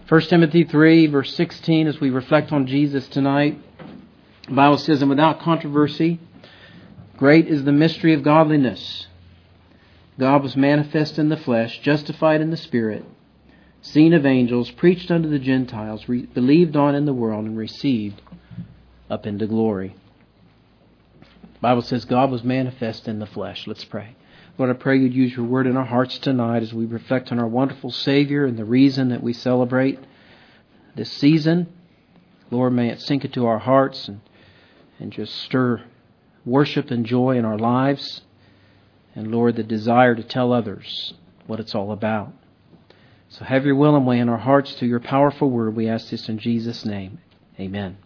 1 Timothy 3, verse 16, as we reflect on Jesus tonight, the Bible says, "And without controversy, great is the mystery of godliness. God was manifest in the flesh, justified in the Spirit, seen of angels, preached unto the Gentiles, believed on in the world, and received up into glory." The Bible says God was manifest in the flesh. Let's pray. Lord, I pray you'd use your word in our hearts tonight as we reflect on our wonderful Savior and the reason that we celebrate this season. Lord, may it sink into our hearts and just stir worship and joy in our lives. And Lord, the desire to tell others what it's all about. So have your will and way in our hearts through your powerful word. We ask this in Jesus' name. Amen.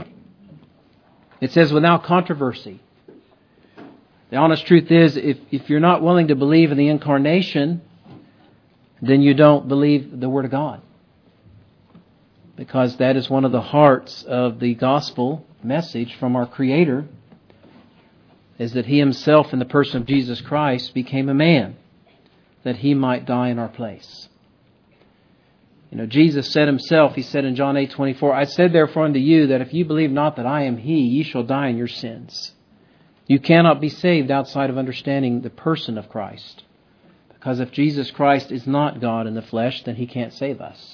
It says, without controversy. The honest truth is, if you're not willing to believe in the incarnation, then you don't believe the Word of God. Because that is one of the hearts of the gospel message from our Creator, is that He Himself in the person of Jesus Christ became a man, that He might die in our place. You know, Jesus said Himself, He said in John 8:24, "I said therefore unto you, that if you believe not that I am He, ye shall die in your sins." You cannot be saved outside of understanding the person of Christ. Because if Jesus Christ is not God in the flesh, then He can't save us.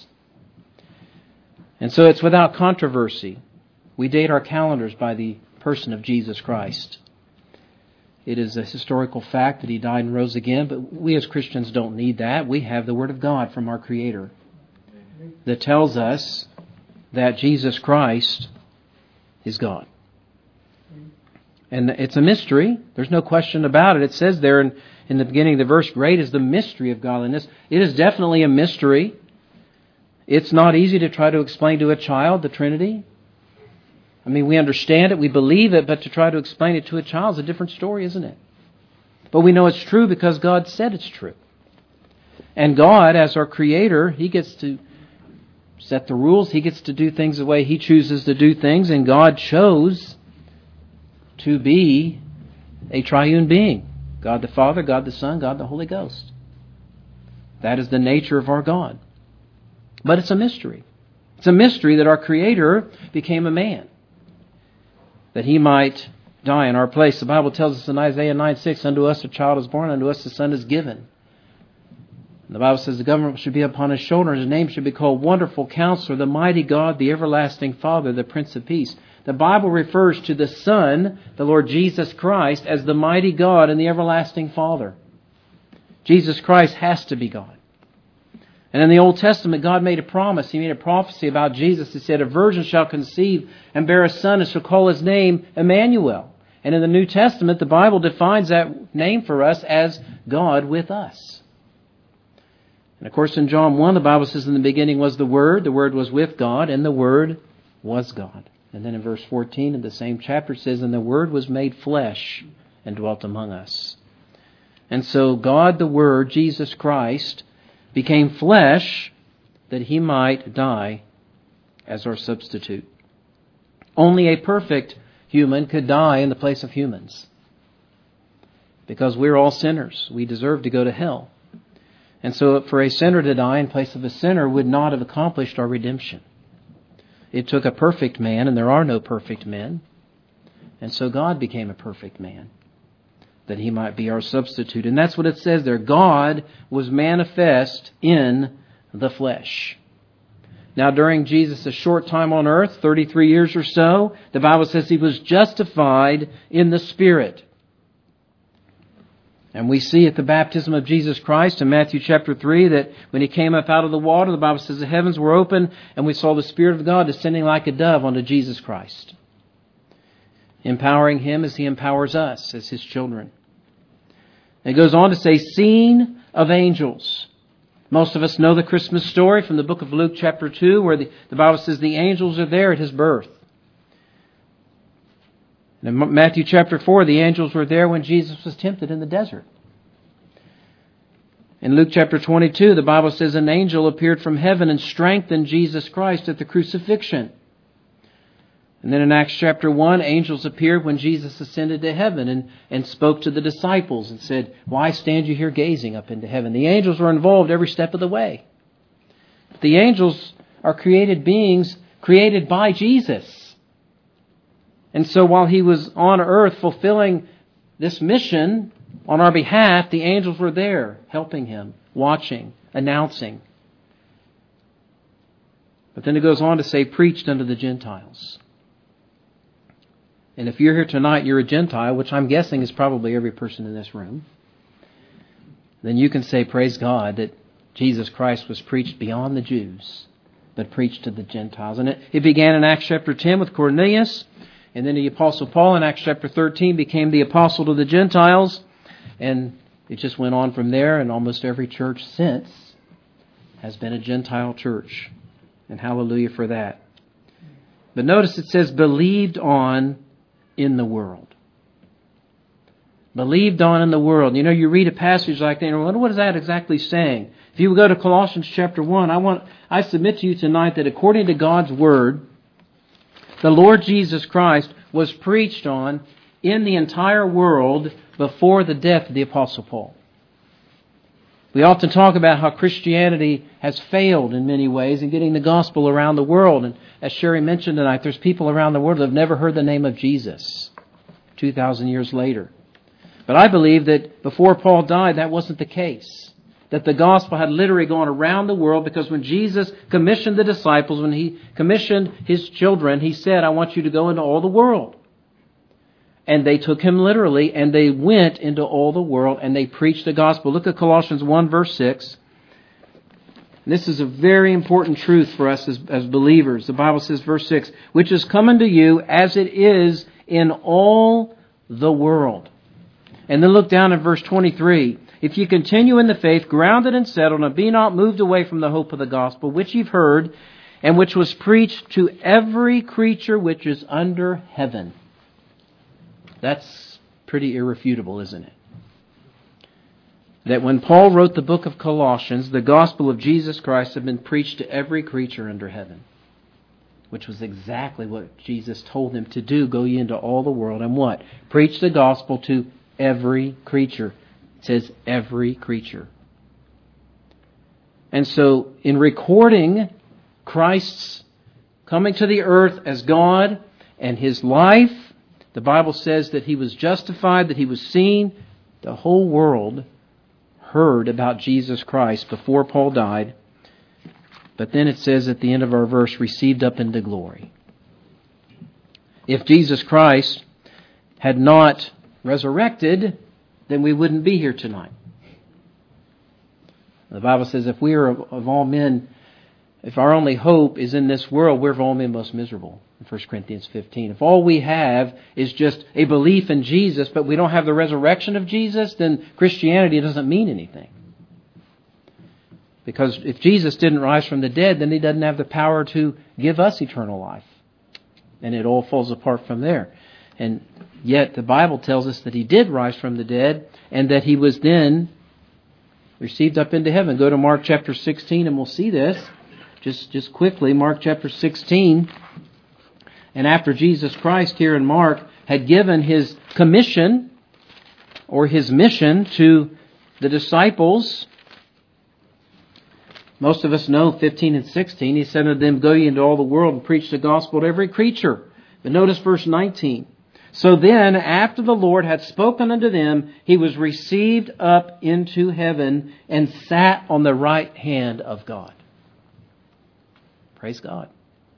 And so it's without controversy. We date our calendars by the person of Jesus Christ. It is a historical fact that He died and rose again, but we as Christians don't need that. We have the Word of God from our Creator that tells us that Jesus Christ is God. And it's a mystery. There's no question about it. It says there in the beginning of the verse, great is the mystery of godliness. It is definitely a mystery. It's not easy to try to explain to a child the Trinity. I mean, we understand it, we believe it, but to try to explain it to a child is a different story, isn't it? But we know it's true because God said it's true. And God, as our Creator, He gets to set the rules. He gets to do things the way He chooses to do things. And God chose to be a triune being. God the Father, God the Son, God the Holy Ghost. That is the nature of our God. But it's a mystery. It's a mystery that our Creator became a man, that He might die in our place. The Bible tells us in Isaiah 9:6, "Unto us a child is born, unto us a son is given." And the Bible says the government should be upon His shoulder, and His name should be called Wonderful Counselor, the Mighty God, the Everlasting Father, the Prince of Peace. The Bible refers to the Son, the Lord Jesus Christ, as the mighty God and the everlasting Father. Jesus Christ has to be God. And in the Old Testament, God made a promise. He made a prophecy about Jesus. He said, "A virgin shall conceive and bear a son, and shall call His name Emmanuel." And in the New Testament, the Bible defines that name for us as God with us. And of course, in John 1, the Bible says, "In the beginning was the Word was with God, and the Word was God." And then in verse 14 of the same chapter it says, "And the Word was made flesh and dwelt among us." And so God the Word, Jesus Christ, became flesh that He might die as our substitute. Only a perfect human could die in the place of humans. Because we're all sinners. We deserve to go to hell. And so for a sinner to die in place of a sinner would not have accomplished our redemption. It took a perfect man, and there are no perfect men. And so God became a perfect man, that He might be our substitute. And that's what it says there. God was manifest in the flesh. Now, during Jesus' short time on earth, 33 years or so, the Bible says He was justified in the Spirit. And we see at the baptism of Jesus Christ in Matthew chapter 3 that when He came up out of the water, the Bible says the heavens were open and we saw the Spirit of God descending like a dove onto Jesus Christ, empowering Him as He empowers us as His children. And it goes on to say, seen of angels. Most of us know the Christmas story from the book of Luke chapter 2 where the Bible says the angels are there at His birth. In Matthew chapter 4, the angels were there when Jesus was tempted in the desert. In Luke chapter 22, the Bible says an angel appeared from heaven and strengthened Jesus Christ at the crucifixion. And then in Acts chapter 1, angels appeared when Jesus ascended to heaven and spoke to the disciples and said, "Why stand you here gazing up into heaven?" The angels were involved every step of the way. But the angels are created beings created by Jesus. And so while He was on earth fulfilling this mission on our behalf, the angels were there helping Him, watching, announcing. But then it goes on to say, preached unto the Gentiles. And if you're here tonight, you're a Gentile, which I'm guessing is probably every person in this room, then you can say, praise God, that Jesus Christ was preached beyond the Jews, but preached to the Gentiles. And it began in Acts chapter 10 with Cornelius, and then the Apostle Paul in Acts chapter 13 became the apostle to the Gentiles, and it just went on from there, and almost every church since has been a Gentile church. And hallelujah for that. But notice it says, believed on in the world. Believed on in the world. You know, you read a passage like that, and what is that exactly saying? If you go to Colossians chapter 1, I submit to you tonight that according to God's Word, the Lord Jesus Christ was preached on in the entire world before the death of the Apostle Paul. We often talk about how Christianity has failed in many ways in getting the gospel around the world. And as Sherry mentioned tonight, there's people around the world that have never heard the name of Jesus 2,000 years later. But I believe that before Paul died, that wasn't the case. That the gospel had literally gone around the world, because when Jesus commissioned the disciples, when He commissioned His children, He said, I want you to go into all the world. And they took Him literally, and they went into all the world, and they preached the gospel. Look at Colossians 1, verse 6. This is a very important truth for us as believers. The Bible says, verse 6, which is come unto you as it is in all the world. And then look down at verse 23. If you continue in the faith, grounded and settled, and be not moved away from the hope of the gospel, which you've heard, and which was preached to every creature which is under heaven. That's pretty irrefutable, isn't it? That when Paul wrote the book of Colossians, the gospel of Jesus Christ had been preached to every creature under heaven, which was exactly what Jesus told them to do. Go ye into all the world and what? Preach the gospel to every creature. It says every creature. And so in recording Christ's coming to the earth as God and His life, the Bible says that He was justified, that He was seen. The whole world heard about Jesus Christ before Paul died. But then it says at the end of our verse, received up into glory. If Jesus Christ had not resurrected, then we wouldn't be here tonight. The Bible says if we are of all men, if our only hope is in this world, we're of all men most miserable. In 1 Corinthians 15. If all we have is just a belief in Jesus, but we don't have the resurrection of Jesus, then Christianity doesn't mean anything. Because if Jesus didn't rise from the dead, then He doesn't have the power to give us eternal life. And it all falls apart from there. And yet the Bible tells us that He did rise from the dead, and that He was then received up into heaven. Go to Mark chapter 16 and we'll see this. Just quickly, Mark chapter 16. And after Jesus Christ here in Mark had given His commission or His mission to the disciples, most of us know 15 and 16, He said unto them, go ye into all the world and preach the gospel to every creature. But notice verse 19. So then, after the Lord had spoken unto them, He was received up into heaven and sat on the right hand of God. Praise God.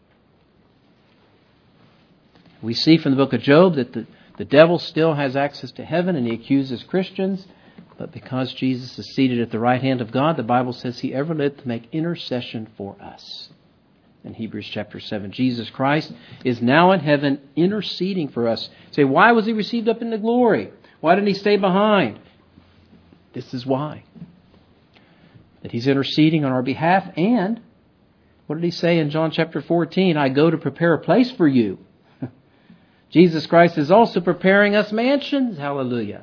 We see from the book of Job that the devil still has access to heaven and he accuses Christians. But because Jesus is seated at the right hand of God, the Bible says He ever lived to make intercession for us. In Hebrews chapter 7, Jesus Christ is now in heaven interceding for us. Say, why was He received up into glory? Why didn't He stay behind? This is why. That He's interceding on our behalf. And what did He say in John chapter 14? I go to prepare a place for you. Jesus Christ is also preparing us mansions. Hallelujah.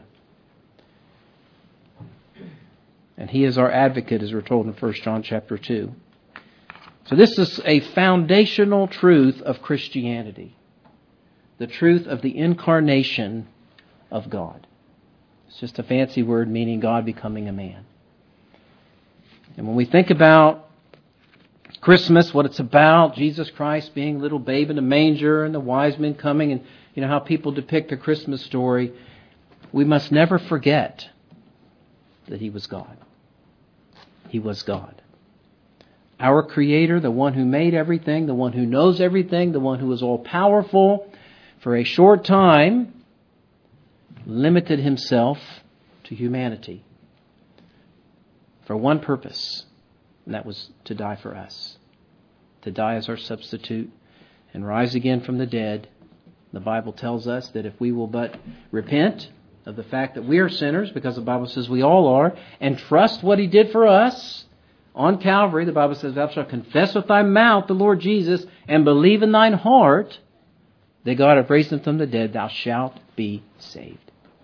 And He is our advocate, as we're told in 1 John chapter 2. So this is a foundational truth of Christianity. The truth of the incarnation of God. It's just a fancy word meaning God becoming a man. And when we think about Christmas, what it's about, Jesus Christ being a little babe in a manger and the wise men coming, and you know how people depict the Christmas story, we must never forget that He was God. He was God. Our Creator, the one who made everything, the one who knows everything, the one who is all-powerful, for a short time limited Himself to humanity for one purpose, and that was to die for us, to die as our substitute and rise again from the dead. The Bible tells us that if we will but repent of the fact that we are sinners, because the Bible says we all are, and trust what He did for us on Calvary, the Bible says, thou shalt confess with thy mouth the Lord Jesus and believe in thine heart that God hath raised Him from the dead, thou shalt be saved.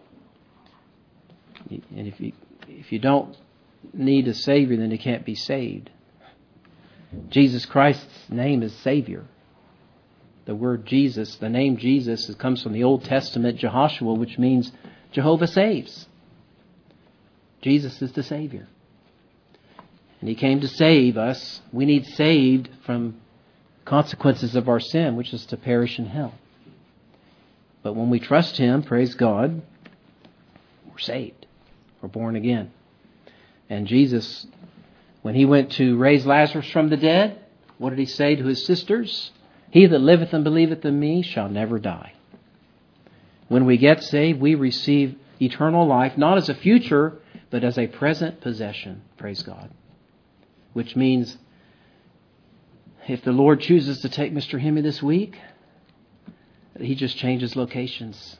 And if you don't need a Savior, then you can't be saved. Jesus Christ's name is Savior. The word Jesus, the name Jesus, it comes from the Old Testament, Jehoshua, which means Jehovah saves. Jesus is the Savior. And He came to save us. We need saved from consequences of our sin, which is to perish in hell. But when we trust Him, praise God, we're saved. We're born again. And Jesus, when He went to raise Lazarus from the dead, what did He say to His sisters? He that liveth and believeth in me shall never die. When we get saved, we receive eternal life, not as a future, but as a present possession. Praise God. Which means, if the Lord chooses to take Mr. Hemi this week, He just changes locations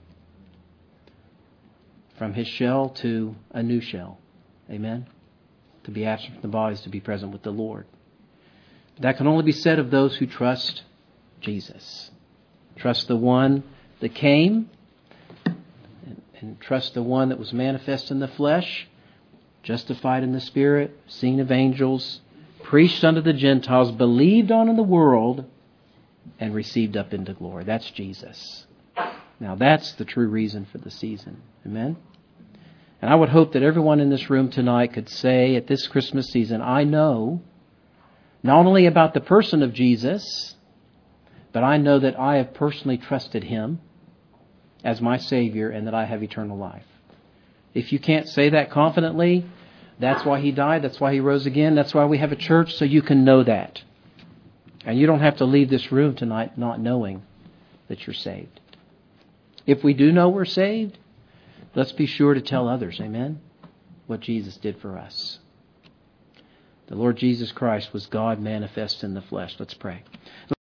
from his shell to a new shell. Amen? To be absent from the bodies, to be present with the Lord. That can only be said of those who trust Jesus. Trust the one that came, and trust the one that was manifest in the flesh, justified in the Spirit, seen of angels, preached unto the Gentiles, believed on in the world, and received up into glory. That's Jesus. Now that's the true reason for the season. Amen? And I would hope that everyone in this room tonight could say at this Christmas season, I know not only about the person of Jesus, but I know that I have personally trusted Him as my Savior and that I have eternal life. If you can't say that confidently, that's why He died, that's why He rose again, that's why we have a church, so you can know that. And you don't have to leave this room tonight not knowing that you're saved. If we do know we're saved, let's be sure to tell others, amen, what Jesus did for us. The Lord Jesus Christ was God manifest in the flesh. Let's pray.